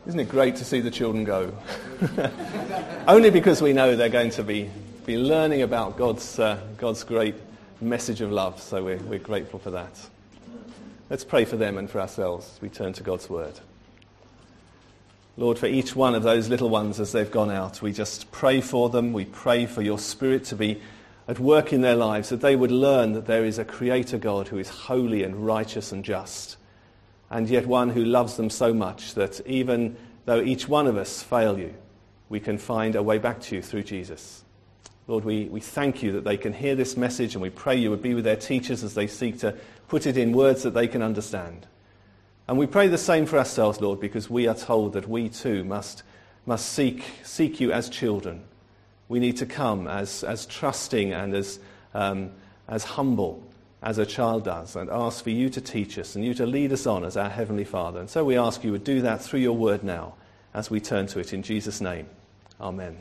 Isn't it great to see the children go? Only because we know they're going to be learning about God's great message of love, so we're grateful for that. Let's pray for them and for ourselves as we turn to God's word. Lord, for each one of those little ones as they've gone out, we just pray for them. We pray for your Spirit to be at work in their lives, that they would learn that there is a Creator God who is holy and righteous and just, and yet one who loves them so much that even though each one of us fail you, we can find a way back to you through Jesus. Lord, we thank you that they can hear this message, and we pray you would be with their teachers as they seek to put it in words that they can understand. And we pray the same for ourselves, Lord, because we are told that we too must seek you as children. We need to come as trusting and as humble as a child does, and ask for you to teach us and you to lead us on as our Heavenly Father. And so we ask you would do that through your word now as we turn to it in Jesus' name. Amen.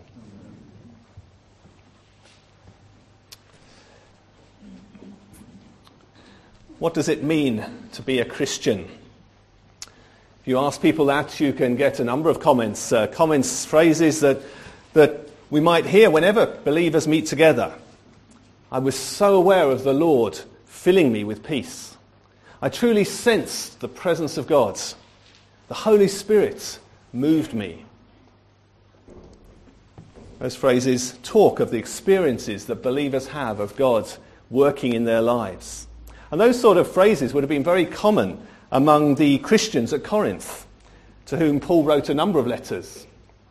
What does it mean to be a Christian? If you ask people that, you can get a number of comments, phrases that we might hear whenever believers meet together. I was so aware of the Lord filling me with peace. I truly sensed the presence of God. The Holy Spirit moved me. Those phrases talk of the experiences that believers have of God working in their lives. And those sort of phrases would have been very common among the Christians at Corinth, to whom Paul wrote a number of letters.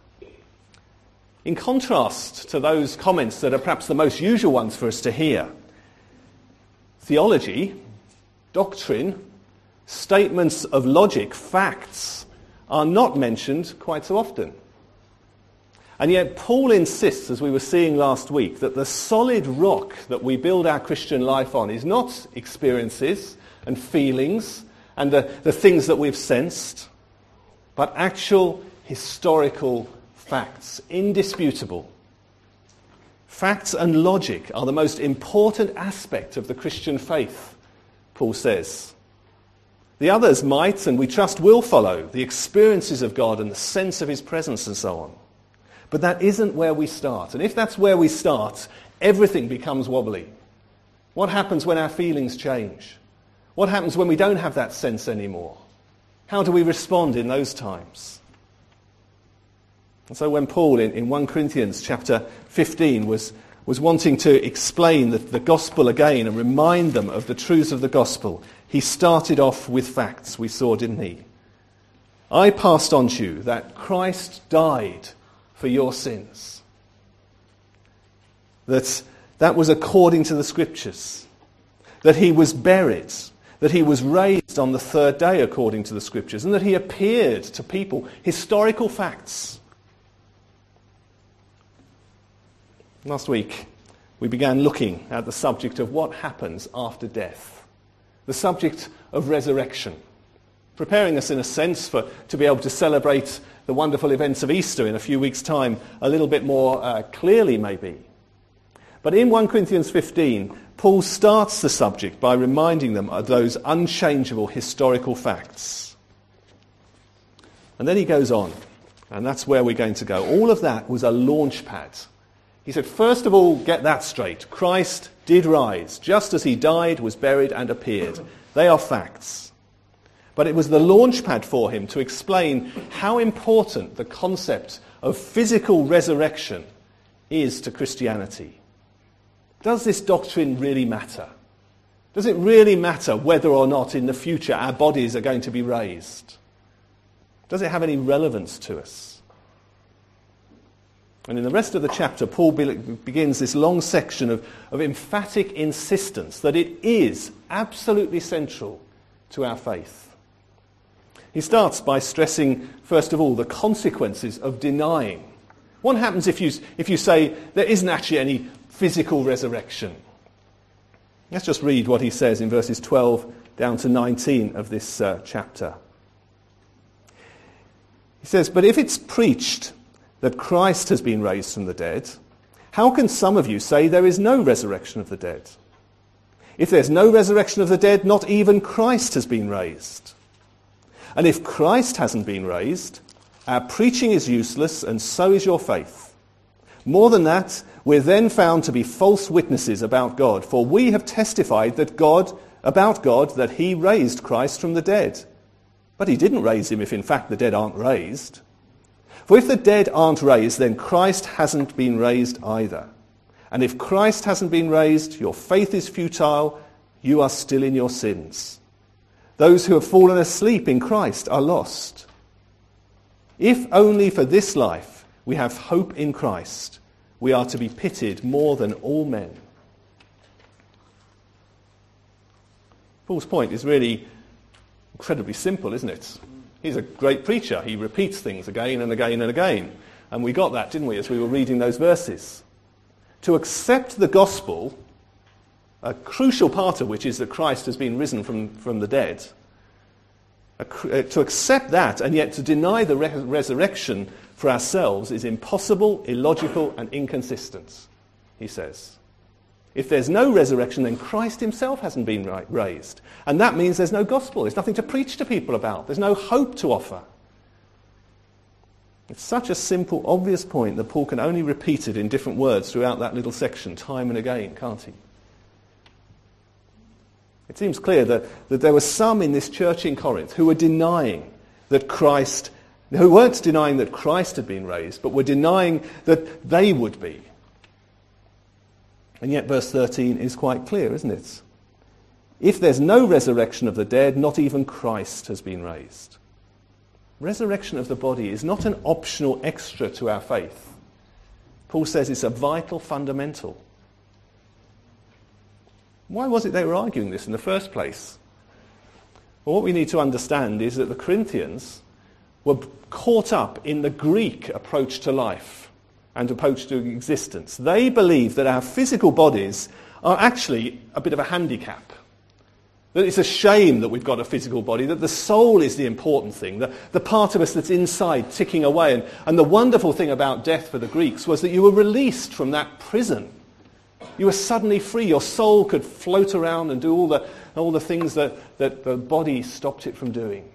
In contrast to those comments that are perhaps the most usual ones for us to hear, theology, doctrine, statements of logic, facts, are not mentioned quite so often. And yet Paul insists, as we were seeing last week, that the solid rock that we build our Christian life on is not experiences and feelings and the things that we've sensed, but actual historical facts, indisputable. Facts and logic are the most important aspect of the Christian faith, Paul says. The others might, and we trust will follow, the experiences of God and the sense of his presence and so on. But that isn't where we start. And if that's where we start, everything becomes wobbly. What happens when our feelings change? What happens when we don't have that sense anymore? How do we respond in those times? And so when Paul in 1 Corinthians chapter 15 was wanting to explain the gospel again and remind them of the truths of the gospel, he started off with facts, we saw, didn't he? I passed on to you that Christ died for your sins. That was according to the Scriptures. That he was buried. That he was raised on the third day according to the Scriptures. And that he appeared to people. Historical facts. Last week we began looking at the subject of what happens after death. The subject of resurrection. Preparing us in a sense to be able to celebrate the wonderful events of Easter in a few weeks' time a little bit more clearly maybe. But in 1 Corinthians 15, Paul starts the subject by reminding them of those unchangeable historical facts. And then he goes on, and that's where we're going to go. All of that was a launch pad. He said, first of all, get that straight. Christ did rise, just as he died, was buried, and appeared. They are facts. But it was the launch pad for him to explain how important the concept of physical resurrection is to Christianity. Does this doctrine really matter? Does it really matter whether or not in the future our bodies are going to be raised? Does it have any relevance to us? And in the rest of the chapter, Paul begins this long section of emphatic insistence that it is absolutely central to our faith. He starts by stressing, first of all, the consequences of denying. What happens if you say there isn't actually any physical resurrection? Let's just read what he says in verses 12 down to 19 of this chapter. He says, but if it's preached that Christ has been raised from the dead, how can some of you say there is no resurrection of the dead? If there's no resurrection of the dead, not even Christ has been raised. And if Christ hasn't been raised, our preaching is useless, and so is your faith. More than that, we're then found to be false witnesses about God, for we have testified about God that he raised Christ from the dead. But he didn't raise him if in fact the dead aren't raised. For if the dead aren't raised, then Christ hasn't been raised either. And if Christ hasn't been raised, your faith is futile, you are still in your sins. Those who have fallen asleep in Christ are lost. If only for this life we have hope in Christ, we are to be pitied more than all men. Paul's point is really incredibly simple, isn't it? He's a great preacher. He repeats things again and again and again. And we got that, didn't we, as we were reading those verses. To accept the gospel, a crucial part of which is that Christ has been risen from the dead, to accept that and yet to deny the resurrection for ourselves is impossible, illogical and inconsistent, he says. If there's no resurrection, then Christ himself hasn't been raised. And that means there's no gospel. There's nothing to preach to people about. There's no hope to offer. It's such a simple, obvious point that Paul can only repeat it in different words throughout that little section, time and again, can't he? It seems clear that there were some in this church in Corinth who were denying that Christ, who weren't denying that Christ had been raised, but were denying that they would be. And yet verse 13 is quite clear, isn't it? If there's no resurrection of the dead, not even Christ has been raised. Resurrection of the body is not an optional extra to our faith. Paul says it's a vital fundamental. Why was it they were arguing this in the first place? Well, what we need to understand is that the Corinthians were caught up in the Greek approach to life and approach to existence. They believe that our physical bodies are actually a bit of a handicap. That it's a shame that we've got a physical body, that the soul is the important thing, the part of us that's inside ticking away. And the wonderful thing about death for the Greeks was that you were released from that prison. You were suddenly free. Your soul could float around and do all the things that the body stopped it from doing.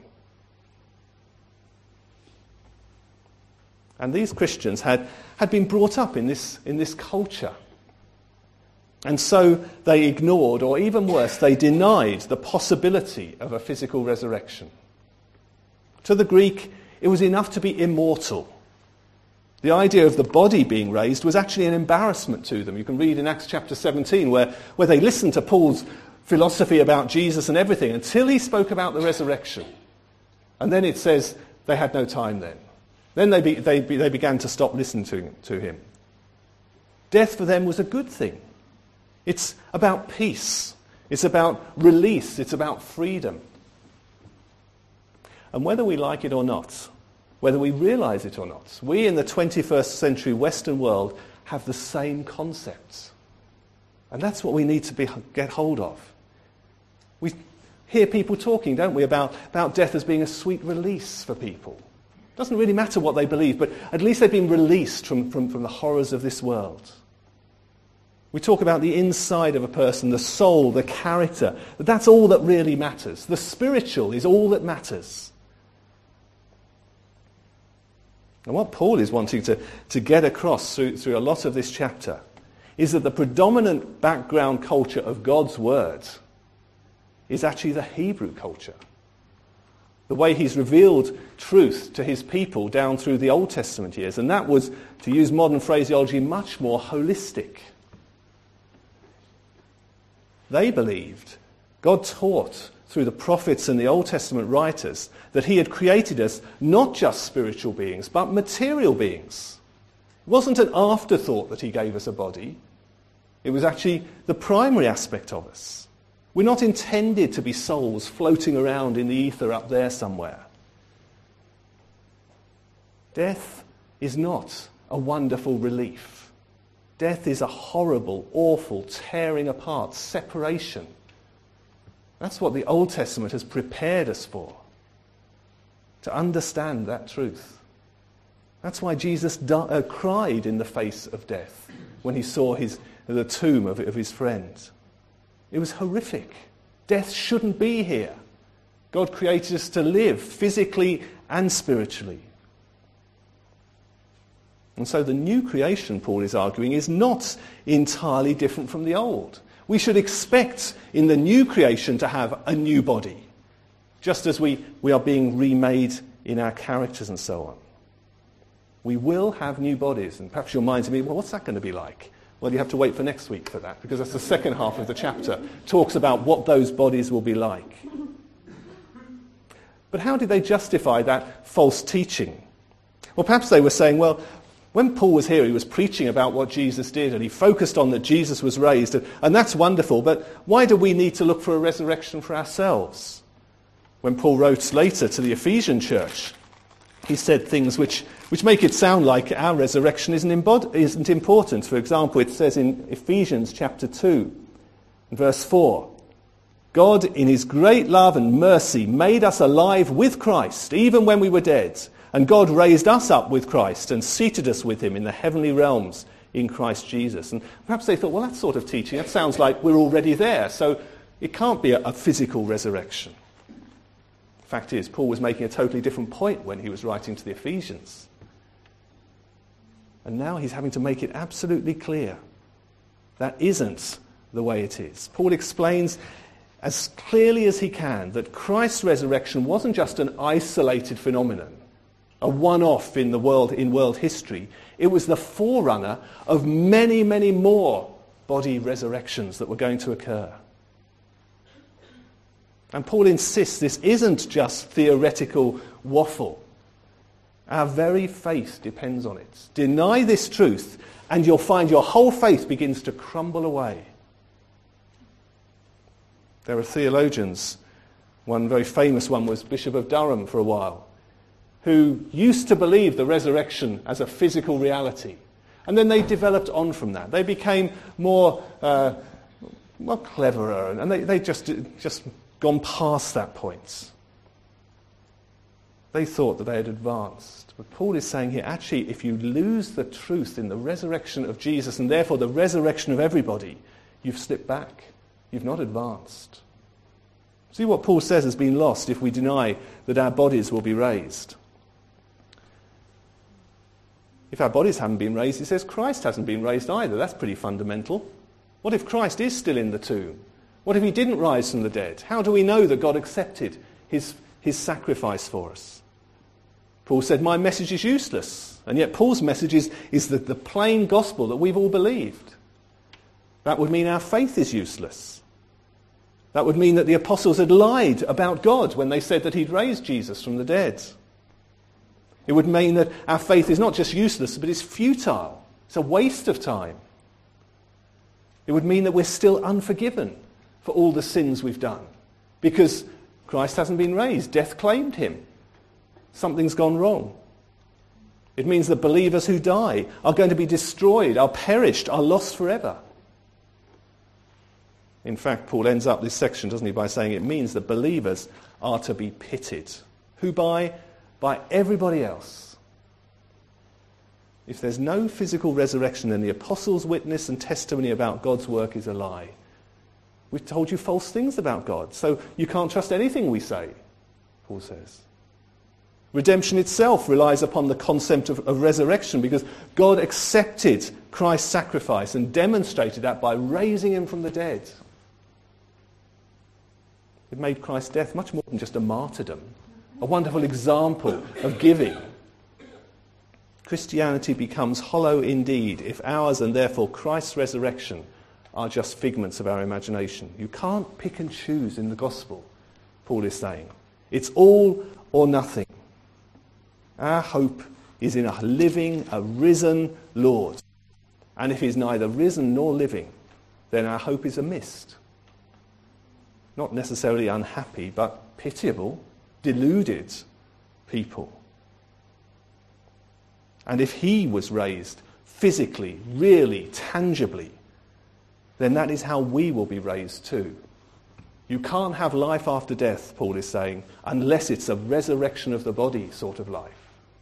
And these Christians had been brought up in this culture. And so they ignored, or even worse, they denied the possibility of a physical resurrection. To the Greek, it was enough to be immortal. The idea of the body being raised was actually an embarrassment to them. You can read in Acts chapter 17 where they listened to Paul's philosophy about Jesus and everything until he spoke about the resurrection. And then it says they had no time then. Then they began to stop listening to him. Death for them was a good thing. It's about peace. It's about release. It's about freedom. And whether we like it or not, whether we realize it or not, we in the 21st century Western world have the same concepts. And that's what we need to get hold of. We hear people talking, don't we, about death as being a sweet release for people. It doesn't really matter what they believe, but at least they've been released from the horrors of this world. We talk about the inside of a person, the soul, the character. That's all that really matters. The spiritual is all that matters. And what Paul is wanting to get across through a lot of this chapter is that the predominant background culture of God's word is actually the Hebrew culture. The way he's revealed truth to his people down through the Old Testament years. And that was, to use modern phraseology, much more holistic. They believed, God taught through the prophets and the Old Testament writers, that he had created us not just spiritual beings, but material beings. It wasn't an afterthought that he gave us a body. It was actually the primary aspect of us. We're not intended to be souls floating around in the ether up there somewhere. Death is not a wonderful relief. Death is a horrible, awful, tearing apart, separation. That's what the Old Testament has prepared us for, to understand that truth. That's why Jesus cried in the face of death when he saw the tomb of his friend. It was horrific. Death shouldn't be here. God created us to live physically and spiritually. And so the new creation, Paul is arguing, is not entirely different from the old. We should expect in the new creation to have a new body, just as we are being remade in our characters and so on. We will have new bodies. And perhaps your mind's thinking, well, what's that going to be like? Well, you have to wait for next week for that, because that's the second half of the chapter. Talks about what those bodies will be like. But how did they justify that false teaching? Well, perhaps they were saying, well, when Paul was here, he was preaching about what Jesus did, and he focused on that Jesus was raised, and that's wonderful, but why do we need to look for a resurrection for ourselves? When Paul wrote later to the Ephesian church, he said things which make it sound like our resurrection isn't important. For example, it says in Ephesians chapter 2, verse 4, God, in his great love and mercy, made us alive with Christ, even when we were dead. And God raised us up with Christ and seated us with him in the heavenly realms in Christ Jesus. And perhaps they thought, well, that sort of teaching, that sounds like we're already there, so it can't be a physical resurrection. The fact is, Paul was making a totally different point when he was writing to the Ephesians. And now he's having to make it absolutely clear that isn't the way it is. Paul explains as clearly as he can that Christ's resurrection wasn't just an isolated phenomenon, a one-off in world history. It was the forerunner of many, many more body resurrections that were going to occur. And Paul insists this isn't just theoretical waffle. Our very faith depends on it. Deny this truth, and you'll find your whole faith begins to crumble away. There are theologians, one very famous one was Bishop of Durham for a while, who used to believe the resurrection as a physical reality. And then they developed on from that. They became more cleverer, and they just gone past that point. They thought that they had advanced. But Paul is saying here, actually, if you lose the truth in the resurrection of Jesus, and therefore the resurrection of everybody, you've slipped back. You've not advanced. See what Paul says has been lost if we deny that our bodies will be raised. If our bodies haven't been raised, he says Christ hasn't been raised either. That's pretty fundamental. What if Christ is still in the tomb? What if he didn't rise from the dead? How do we know that God accepted his sacrifice for us? Paul said, my message is useless. And yet Paul's message is the plain gospel that we've all believed. That would mean our faith is useless. That would mean that the apostles had lied about God when they said that he'd raised Jesus from the dead. It would mean that our faith is not just useless, but it's futile. It's a waste of time. It would mean that we're still unforgiven for all the sins we've done, because Christ hasn't been raised. Death claimed him. Something's gone wrong. It means that believers who die are going to be destroyed, are perished, are lost forever. In fact, Paul ends up this section, doesn't he, by saying it means that believers are to be pitied. Who by everybody else. If there's no physical resurrection, then the apostles' witness and testimony about God's work is a lie. We've told you false things about God, so you can't trust anything we say, Paul says. Redemption itself relies upon the concept of resurrection, because God accepted Christ's sacrifice and demonstrated that by raising him from the dead. It made Christ's death much more than just a martyrdom, a wonderful example of giving. Christianity becomes hollow indeed if ours, and therefore Christ's resurrection, are just figments of our imagination. You can't pick and choose in the gospel, Paul is saying. It's all or nothing. Our hope is in a living, a risen Lord. And if he's neither risen nor living, then our hope is a mist. Not necessarily unhappy, but pitiable, deluded people. And if he was raised physically, really, tangibly, then that is how we will be raised too. You can't have life after death, Paul is saying, unless it's a resurrection of the body sort of life.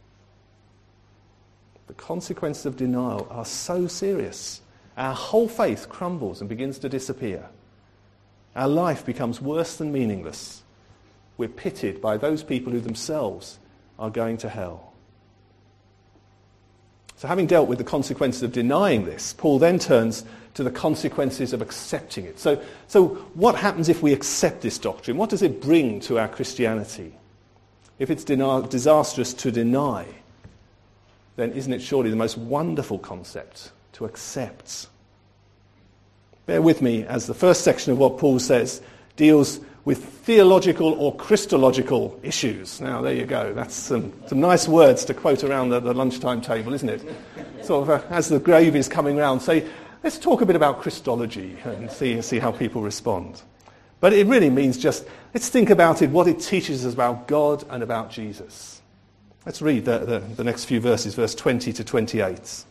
The consequences of denial are so serious. Our whole faith crumbles and begins to disappear. Our life becomes worse than meaningless. We're pitied by those people who themselves are going to hell. So having dealt with the consequences of denying this, Paul then turns to the consequences of accepting it. So what happens if we accept this doctrine? What does it bring to our Christianity? If it's disastrous to deny, then isn't it surely the most wonderful concept to accept? Bear with me as the first section of what Paul says deals with theological or Christological issues. Now, there you go. That's some nice words to quote around the lunchtime table, isn't it? Sort of as the gravy is coming round, say, let's talk a bit about Christology and see how people respond. But it really means just, let's think about it, what it teaches us about God and about Jesus. Let's read the next few verses, verse 20 to 28.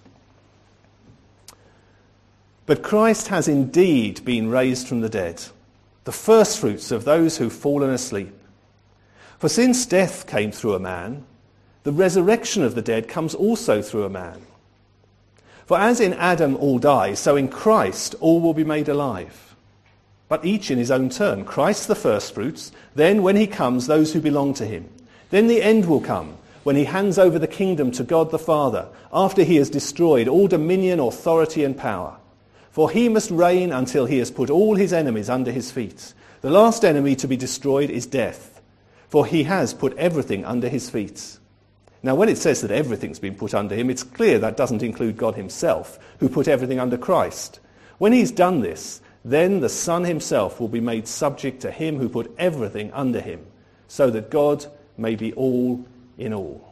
But Christ has indeed been raised from the dead, the firstfruits of those who've fallen asleep. For since death came through a man, the resurrection of the dead comes also through a man. For as in Adam all die, so in Christ all will be made alive. But each in his own turn. Christ the firstfruits, then when he comes, those who belong to him. Then the end will come, when he hands over the kingdom to God the Father, after he has destroyed all dominion, authority and power. For he must reign until he has put all his enemies under his feet. The last enemy to be destroyed is death, for he has put everything under his feet. Now when it says that everything's been put under him, it's clear that doesn't include God himself, who put everything under Christ. When he's done this, then the Son himself will be made subject to him who put everything under him, so that God may be all in all.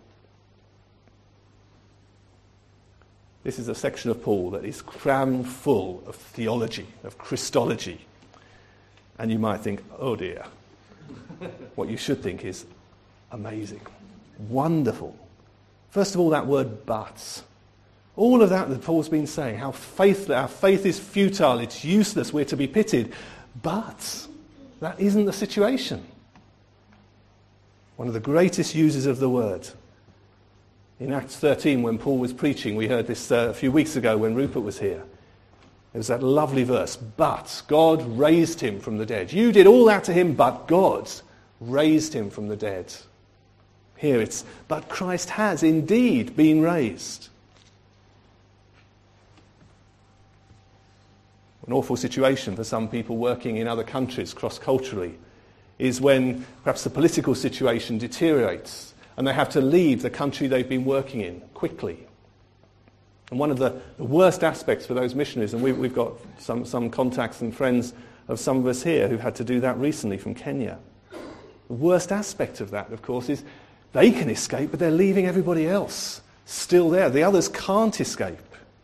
This is a section of Paul that is crammed full of theology, of Christology. And you might think, oh dear. What you should think is amazing, wonderful. First of all, that word but. All of that Paul's been saying, how our faith is futile, it's useless, we're to be pitied. But that isn't the situation. One of the greatest uses of the word. In Acts 13, when Paul was preaching, we heard this a few weeks ago when Rupert was here. There was that lovely verse, but God raised him from the dead. You did all that to him, but God raised him from the dead. Here it's, but Christ has indeed been raised. An awful situation for some people working in other countries cross-culturally is when perhaps the political situation deteriorates and they have to leave the country they've been working in quickly. And one of the worst aspects for those missionaries, and we've got some contacts and friends of some of us here who've had to do that recently from Kenya. The worst aspect of that, of course, is they can escape, but they're leaving everybody else still there. The others can't escape.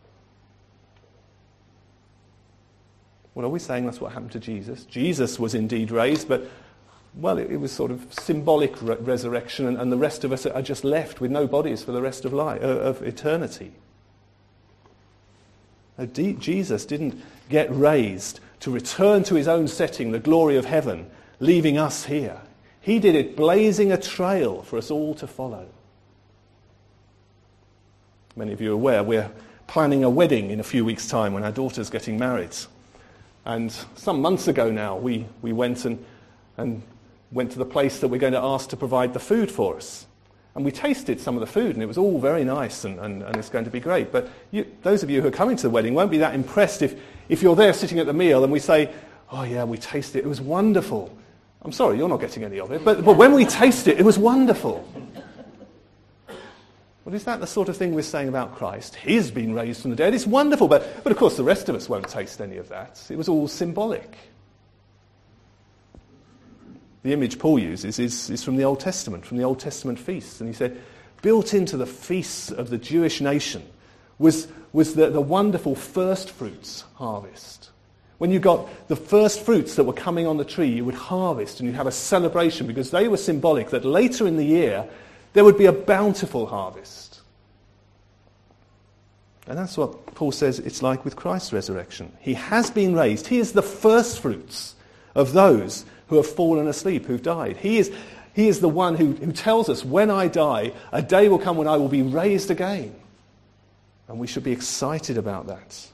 Well, are we saying that's what happened to Jesus? Jesus was indeed raised, but well, it was sort of symbolic resurrection, and the rest of us are just left with no bodies for the rest of life, of eternity. Jesus didn't get raised to return to his own setting, the glory of heaven, leaving us here. He did it blazing a trail for us all to follow. Many of you are aware we're planning a wedding in a few weeks' time when our daughter's getting married. And some months ago now, we went and went to the place that we're going to ask to provide the food for us. And we tasted some of the food, and it was all very nice, and it's going to be great. But those of you who are coming to the wedding won't be that impressed if you're there sitting at the meal and we say, oh yeah, we tasted it, it was wonderful. I'm sorry, you're not getting any of it, but when we taste it, it was wonderful. Well, is that the sort of thing we're saying about Christ? He's been raised from the dead, it's wonderful, but of course the rest of us won't taste any of that. It was all symbolic. The image Paul uses is from the Old Testament, from the Old Testament feasts. And he said, built into the feasts of the Jewish nation was the wonderful first fruits harvest. When you got the first fruits that were coming on the tree, you would harvest and you'd have a celebration because they were symbolic that later in the year there would be a bountiful harvest. And that's what Paul says it's like with Christ's resurrection. He has been raised. He is the first fruits of those who have fallen asleep, who've died. He is the one who tells us, when I die, a day will come when I will be raised again. And we should be excited about that.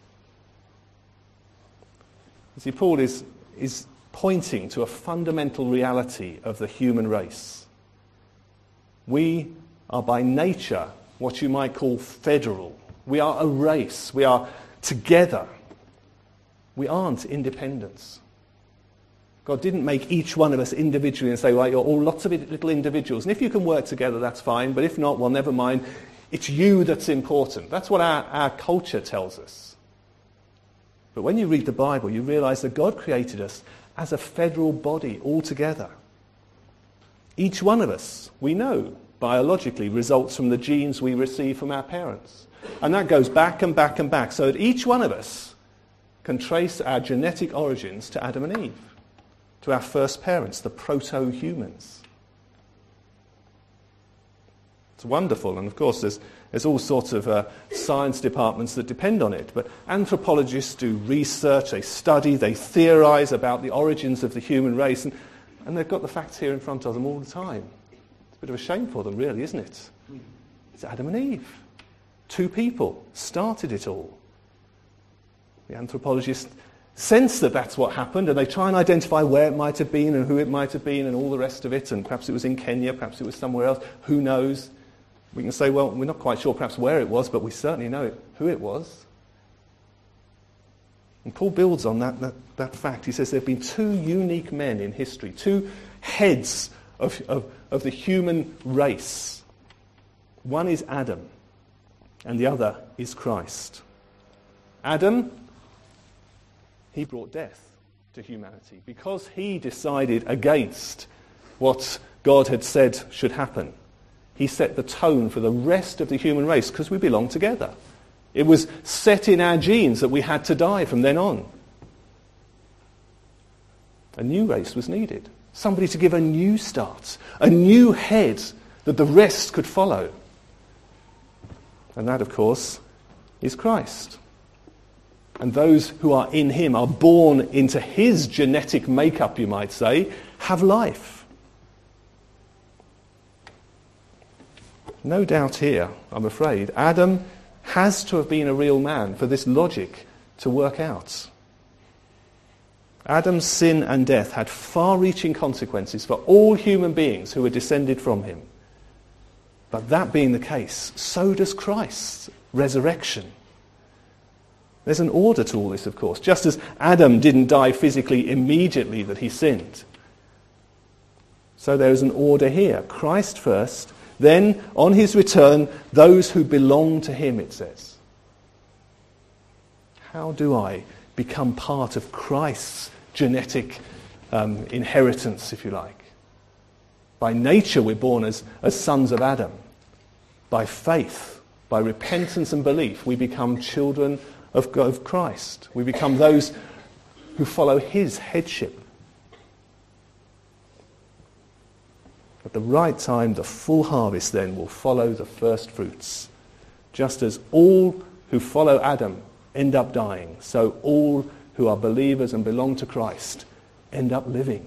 You see, Paul is pointing to a fundamental reality of the human race. We are by nature what you might call federal. We are a race. We are together. We aren't independents. God didn't make each one of us individually and say, well, you're all lots of little individuals. And if you can work together, that's fine. But if not, well, never mind. It's you that's important. That's what our culture tells us. But when you read the Bible, you realize that God created us as a federal body all together. Each one of us, we know, biologically results from the genes we receive from our parents. And that goes back and back and back. So that each one of us can trace our genetic origins to Adam and Eve, to our first parents, the proto-humans. It's wonderful, and of course there's all sorts of science departments that depend on it, but anthropologists do research, they study, they theorize about the origins of the human race, and they've got the facts here in front of them all the time. It's a bit of a shame for them, really, isn't it? It's Adam and Eve. Two people started it all. The anthropologists sense that that's what happened, and they try and identify where it might have been and who it might have been and all the rest of it, and perhaps it was in Kenya, perhaps it was somewhere else, who knows? We can say, well, we're not quite sure perhaps where it was, but we certainly know who it was. And Paul builds on that fact. He says there have been two unique men in history, two heads of the human race. One is Adam, and the other is Christ. Adam, he brought death to humanity because he decided against what God had said should happen. He set the tone for the rest of the human race because we belong together. It was set in our genes that we had to die from then on. A new race was needed. Somebody to give a new start, a new head that the rest could follow. And that, of course, is Christ. And those who are in him, are born into his genetic makeup, you might say, have life. No doubt here, I'm afraid, Adam has to have been a real man for this logic to work out. Adam's sin and death had far-reaching consequences for all human beings who were descended from him. But that being the case, so does Christ's resurrection. There's an order to all this, of course. Just as Adam didn't die physically immediately that he sinned, so there is an order here. Christ first, then, on his return, those who belong to him, it says. How do I become part of Christ's genetic inheritance, if you like? By nature, we're born as sons of Adam. By faith, by repentance and belief, we become children of Christ. We become those who follow his headship. At the right time, the full harvest then will follow the first fruits. Just as all who follow Adam end up dying, so all who are believers and belong to Christ end up living.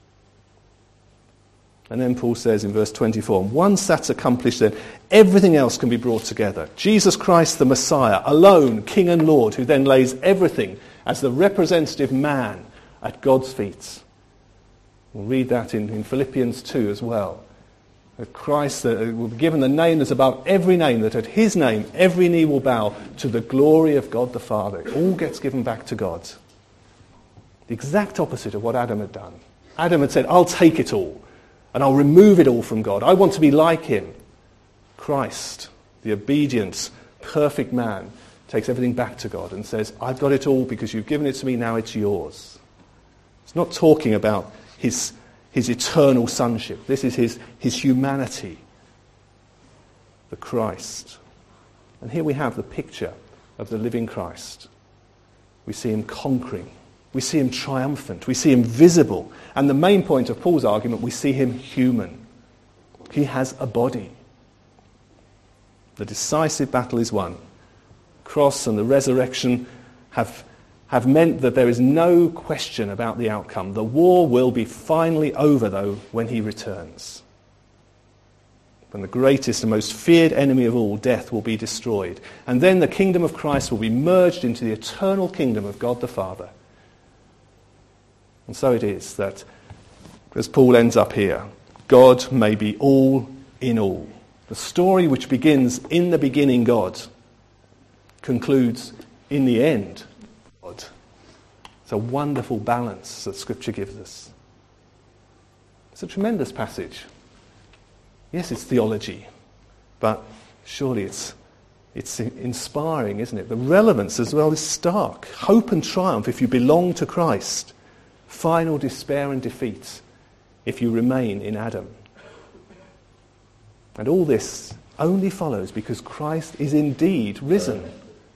And then Paul says in verse 24, once that's accomplished then, everything else can be brought together. Jesus Christ the Messiah, alone, King and Lord, who then lays everything as the representative man at God's feet. We'll read that in Philippians 2 as well. That Christ will be given the name that's above every name, that at his name every knee will bow to the glory of God the Father. It all gets given back to God. The exact opposite of what Adam had done. Adam had said, I'll take it all, and I'll remove it all from God. I want to be like him. Christ, the obedient, perfect man, takes everything back to God and says, I've got it all because you've given it to me, now it's yours. It's not talking about his eternal sonship. This is his humanity, the Christ. And here we have the picture of the living Christ. We see him conquering. We see him triumphant. We see him visible. And the main point of Paul's argument, we see him human. He has a body. The decisive battle is won. Cross and the resurrection have meant that there is no question about the outcome. The war will be finally over, though, when he returns. When the greatest and most feared enemy of all, death, will be destroyed. And then the kingdom of Christ will be merged into the eternal kingdom of God the Father. And so it is that, as Paul ends up here, God may be all in all. The story which begins in the beginning God concludes, in the end, God. It's a wonderful balance that Scripture gives us. It's a tremendous passage. Yes, it's theology, but surely it's inspiring, isn't it? The relevance as well is stark. Hope and triumph if you belong to Christ. Final despair and defeat if you remain in Adam. And all this only follows because Christ is indeed risen.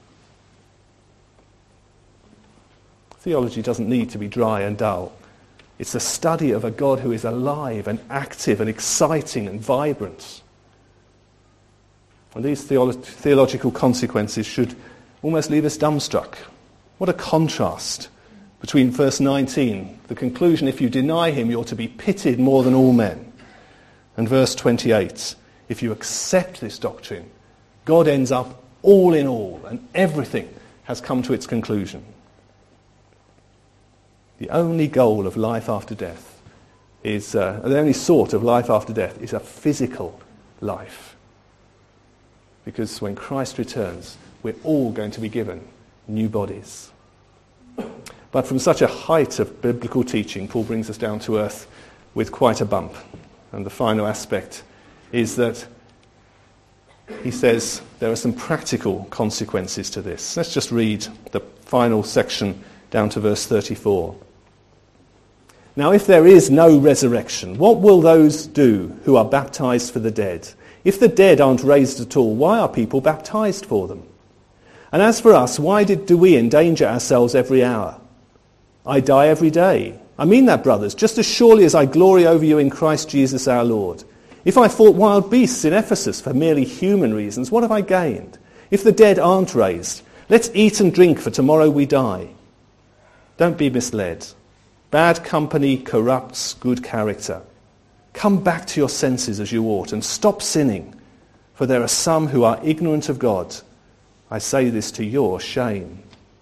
Theology doesn't need to be dry and dull. It's the study of a God who is alive and active and exciting and vibrant. And these theological consequences should almost leave us dumbstruck. What a contrast between verse 19, the conclusion, if you deny him, you're to be pitied more than all men. And verse 28, if you accept this doctrine, God ends up all in all, and everything has come to its conclusion. The only goal of life after death is, the only sort of life after death is a physical life. Because when Christ returns, we're all going to be given new bodies. But from such a height of biblical teaching, Paul brings us down to earth with quite a bump. And the final aspect is that he says there are some practical consequences to this. Let's just read the final section down to verse 34. Now, if there is no resurrection, what will those do who are baptized for the dead? If the dead aren't raised at all, why are people baptized for them? And as for us, why do we endanger ourselves every hour? I die every day. I mean that, brothers, just as surely as I glory over you in Christ Jesus our Lord. If I fought wild beasts in Ephesus for merely human reasons, what have I gained? If the dead aren't raised, let's eat and drink, for tomorrow we die. Don't be misled. Bad company corrupts good character. Come back to your senses as you ought and stop sinning, for there are some who are ignorant of God. I say this to your shame.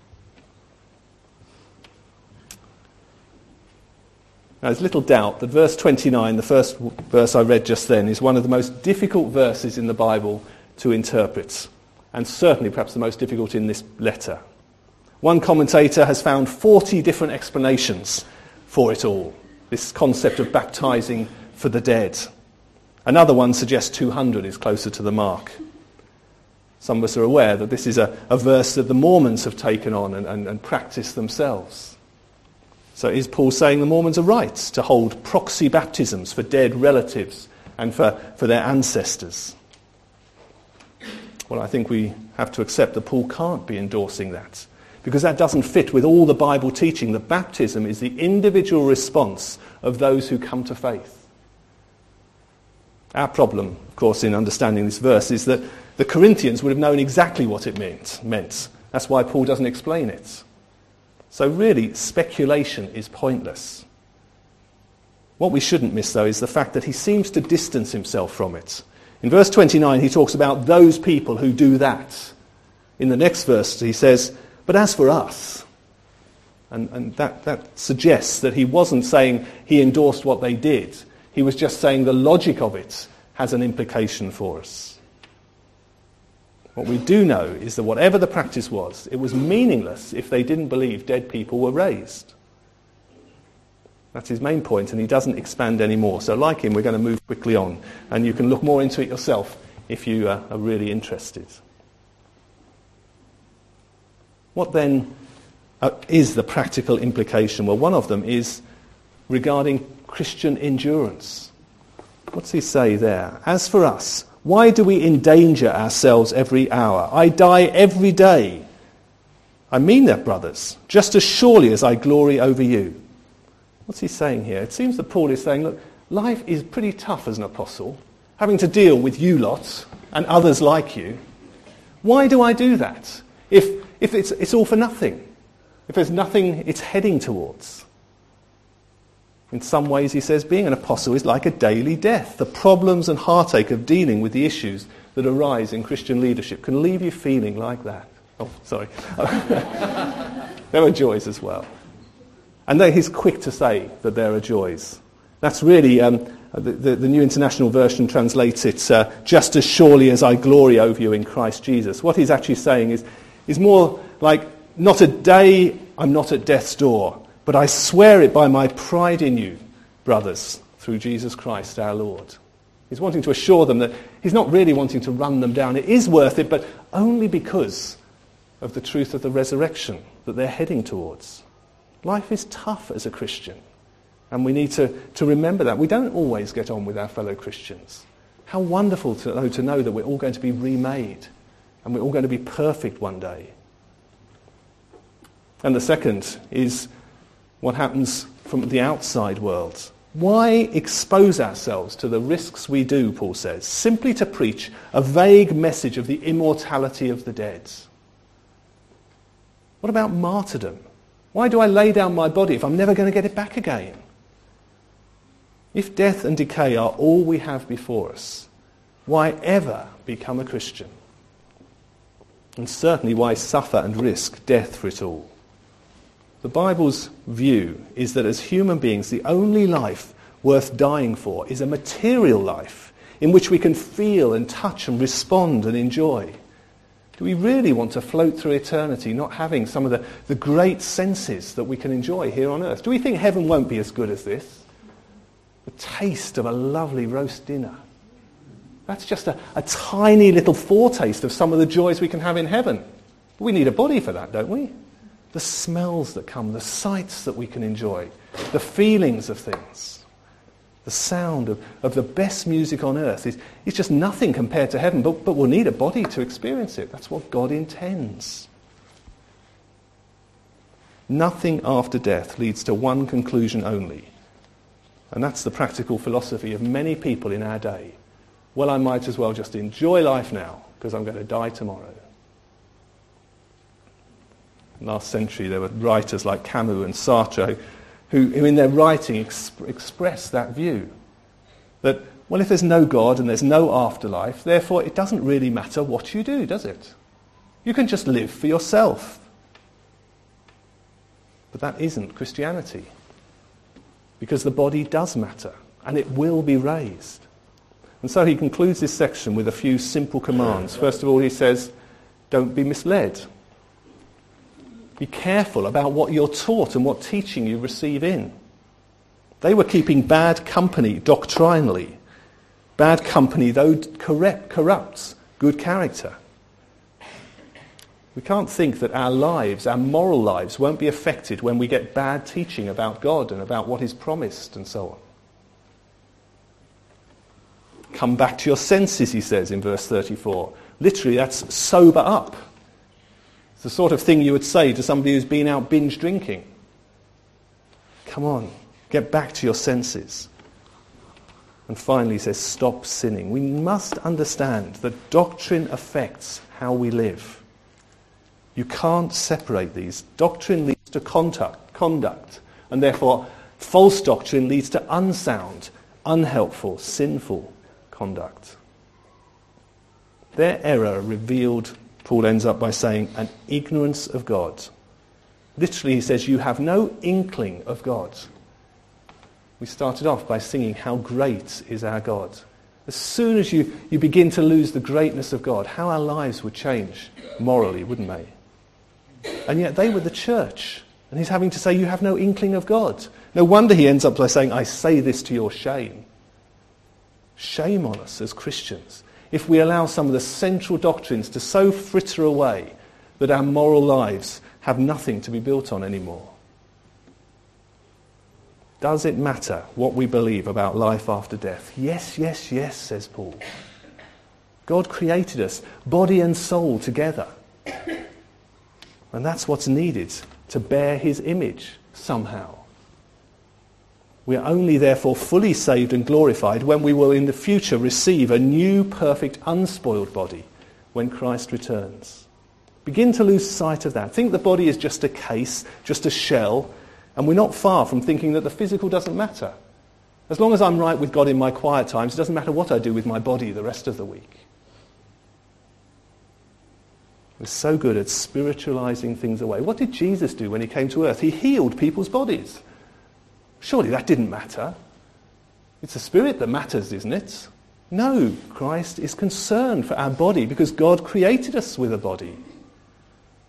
Now, there's little doubt that verse 29, the first verse I read just then, is one of the most difficult verses in the Bible to interpret, and certainly perhaps the most difficult in this letter. One commentator has found 40 different explanations for it all, this concept of baptizing for the dead. Another one suggests 200 is closer to the mark. Some of us are aware that this is a verse that the Mormons have taken on and practiced themselves. So is Paul saying the Mormons are right to hold proxy baptisms for dead relatives and for their ancestors? Well, I think we have to accept that Paul can't be endorsing that, because that doesn't fit with all the Bible teaching that baptism is the individual response of those who come to faith. Our problem, of course, in understanding this verse is that the Corinthians would have known exactly what it meant. That's why Paul doesn't explain it. So really, speculation is pointless. What we shouldn't miss, though, is the fact that he seems to distance himself from it. In verse 29, he talks about those people who do that. In the next verse, he says, but as for us, and that suggests that he wasn't saying he endorsed what they did. He was just saying the logic of it has an implication for us. What we do know is that whatever the practice was, it was meaningless if they didn't believe dead people were raised. That's his main point, and he doesn't expand anymore. So like him, we're going to move quickly on, and you can look more into it yourself if you are really interested. What then is the practical implication? Well, one of them is regarding Christian endurance. What's he say there? As for us, why do we endanger ourselves every hour? I die every day. I mean that, brothers, just as surely as I glory over you. What's he saying here? It seems that Paul is saying, look, life is pretty tough as an apostle, having to deal with you lots and others like you. Why do I do that? If it's all for nothing, if there's nothing it's heading towards. In some ways, he says, being an apostle is like a daily death. The problems and heartache of dealing with the issues that arise in Christian leadership can leave you feeling like that. Oh, sorry. There are joys as well. And he's quick to say that there are joys. That's really, the New International Version translates it, just as surely as I glory over you in Christ Jesus. What he's actually saying is, is more like, not a day I'm not at death's door, but I swear it by my pride in you, brothers, through Jesus Christ our Lord. He's wanting to assure them that he's not really wanting to run them down. It is worth it, but only because of the truth of the resurrection that they're heading towards. Life is tough as a Christian, and we need to remember that. We don't always get on with our fellow Christians. How wonderful to know that we're all going to be remade, and we're all going to be perfect one day. And the second is what happens from the outside world. Why expose ourselves to the risks we do, Paul says, simply to preach a vague message of the immortality of the dead? What about martyrdom? Why do I lay down my body if I'm never going to get it back again? If death and decay are all we have before us, why ever become a Christian? And certainly why suffer and risk death for it all? The Bible's view is that as human beings, the only life worth dying for is a material life in which we can feel and touch and respond and enjoy. Do we really want to float through eternity not having some of the great senses that we can enjoy here on earth? Do we think heaven won't be as good as this? The taste of a lovely roast dinner. That's just a tiny little foretaste of some of the joys we can have in heaven. But we need a body for that, don't we? The smells that come, the sights that we can enjoy, the feelings of things. The sound of the best music on earth is just nothing compared to heaven, but we'll need a body to experience it. That's what God intends. Nothing after death leads to one conclusion only, and that's the practical philosophy of many people in our day. Well, I might as well just enjoy life now because I'm going to die tomorrow. Last century there were writers like Camus and Sartre who in their writing express that view. That, well, if there's no God and there's no afterlife, therefore it doesn't really matter what you do, does it? You can just live for yourself. But that isn't Christianity. Because the body does matter, and it will be raised. And so he concludes this section with a few simple commands. First of all, he says, don't be misled. Be careful about what you're taught and what teaching you receive in. They were keeping bad company doctrinally. Bad company, though, corrupts good character. We can't think that our lives, our moral lives, won't be affected when we get bad teaching about God and about what is promised and so on. Come back to your senses, he says in verse 34. Literally, that's sober up. It's the sort of thing you would say to somebody who's been out binge drinking. Come on, get back to your senses. And finally, he says, stop sinning. We must understand that doctrine affects how we live. You can't separate these. Doctrine leads to conduct, and therefore false doctrine leads to unsound, unhelpful, sinful conduct. Their error revealed, Paul ends up by saying, an ignorance of God. Literally, he says, you have no inkling of God. We started off by singing, how great is our God. As soon as you begin to lose the greatness of God, how our lives would change morally, wouldn't they? And yet they were the church. And he's having to say, you have no inkling of God. No wonder he ends up by saying, I say this to your shame. Shame on us as Christians if we allow some of the central doctrines to so fritter away that our moral lives have nothing to be built on anymore. Does it matter what we believe about life after death? Yes, yes, yes, says Paul. God created us, body and soul together. And that's what's needed to bear his image somehow. We are only therefore fully saved and glorified when we will in the future receive a new, perfect, unspoiled body when Christ returns. Begin to lose sight of that. Think the body is just a case, just a shell, and we're not far from thinking that the physical doesn't matter. As long as I'm right with God in my quiet times, it doesn't matter what I do with my body the rest of the week. We're so good at spiritualizing things away. What did Jesus do when he came to earth? He healed people's bodies. Surely that didn't matter. It's the spirit that matters, isn't it? No, Christ is concerned for our body because God created us with a body.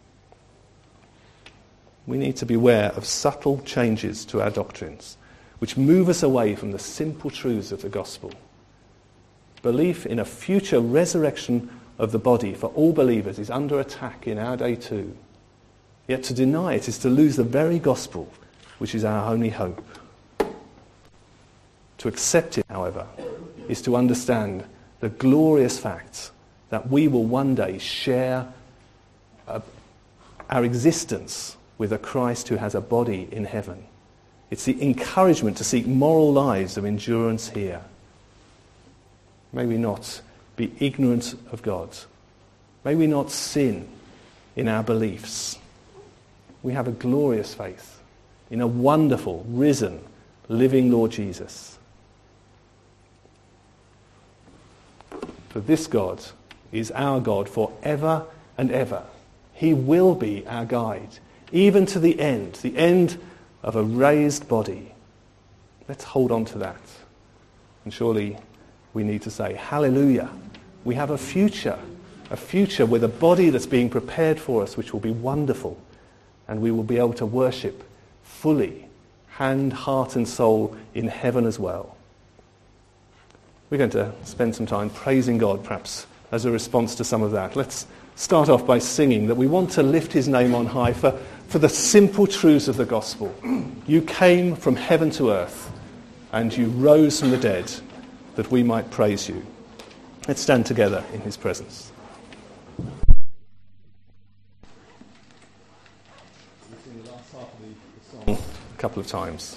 We need to beware of subtle changes to our doctrines, which move us away from the simple truths of the gospel. Belief in a future resurrection of the body for all believers is under attack in our day too. Yet to deny it is to lose the very gospel, which is our only hope. To accept it, however, is to understand the glorious fact that we will one day share our existence with a Christ who has a body in heaven. It's the encouragement to seek moral lives of endurance here. May we not be ignorant of God. May we not sin in our beliefs. We have a glorious faith in a wonderful, risen, living Lord Jesus. For this God is our God forever and ever. He will be our guide, even to the end of a raised body. Let's hold on to that. And surely we need to say, hallelujah. We have a future with a body that's being prepared for us, which will be wonderful. And we will be able to worship fully, hand, heart and soul in heaven as well. We're going to spend some time praising God, perhaps, as a response to some of that. Let's start off by singing that we want to lift his name on high for the simple truths of the gospel. You came from heaven to earth, and you rose from the dead, that we might praise you. Let's stand together in his presence. We'll sing the last half of the song a couple of times.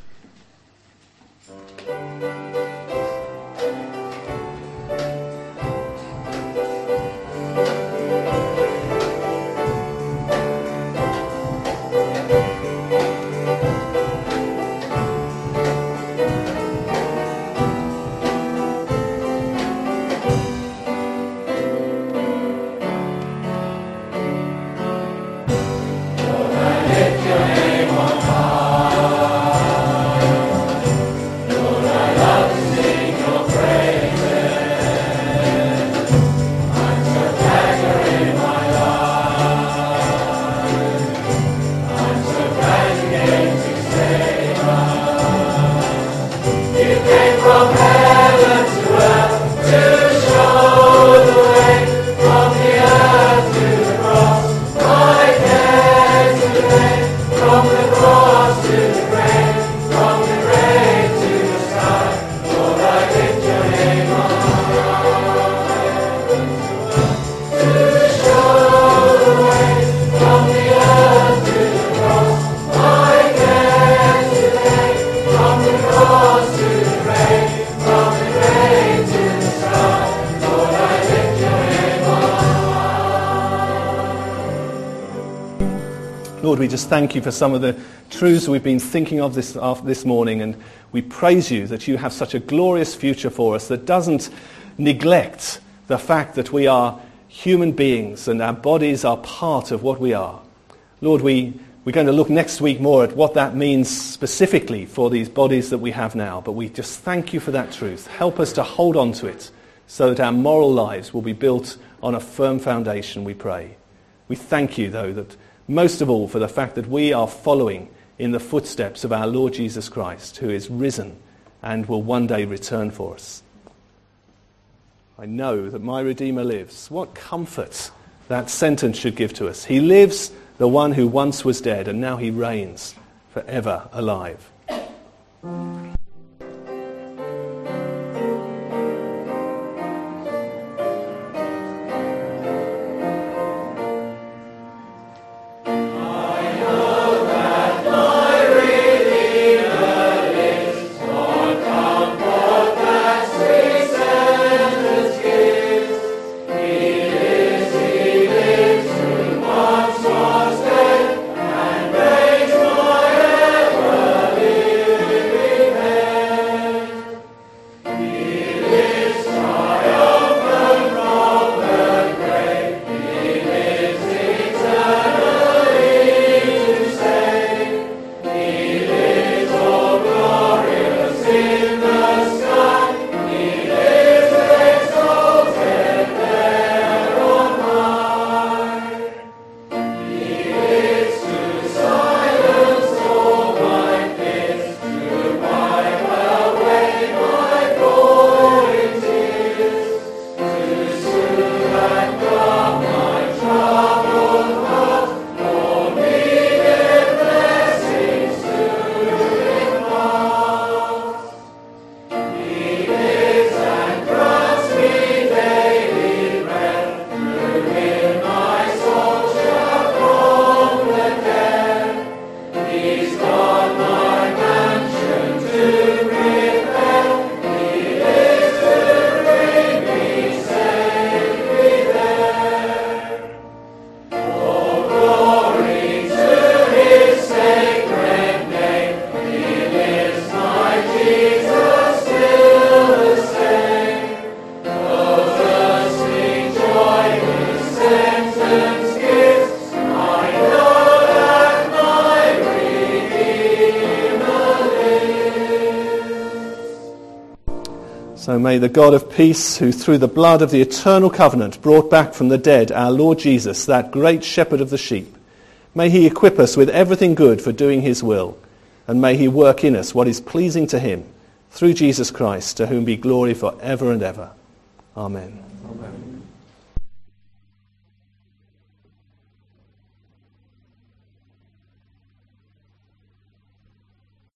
Lord, we just thank you for some of the truths we've been thinking of this morning, and we praise you that you have such a glorious future for us that doesn't neglect the fact that we are human beings and our bodies are part of what we are. Lord, we're going to look next week more at what that means specifically for these bodies that we have now, but we just thank you for that truth. Help us to hold on to it so that our moral lives will be built on a firm foundation, we pray. We thank you, though, that most of all for the fact that we are following in the footsteps of our Lord Jesus Christ, who is risen and will one day return for us. I know that my Redeemer lives. What comfort that sentence should give to us. He lives, the one who once was dead, and now he reigns forever alive. So may the God of peace, who through the blood of the eternal covenant brought back from the dead our Lord Jesus, that great shepherd of the sheep, may he equip us with everything good for doing his will, and may he work in us what is pleasing to him, through Jesus Christ, to whom be glory for ever and ever. Amen. Amen.